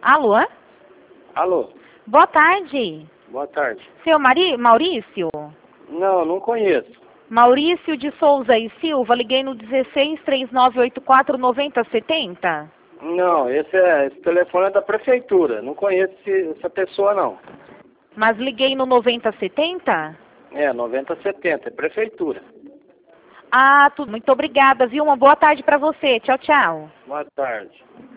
Alô? Alô, Boa tarde. boa tarde. Seu Maurício? Não conheço. Maurício de Souza e Silva, liguei no 16-3984-9070. Não, esse telefone é da prefeitura. Não conheço essa pessoa, não. Mas liguei no 9070? É, 9070, é prefeitura. Ah, tudo. Muito obrigada, viu? Uma boa tarde para você. Tchau, tchau. Boa tarde.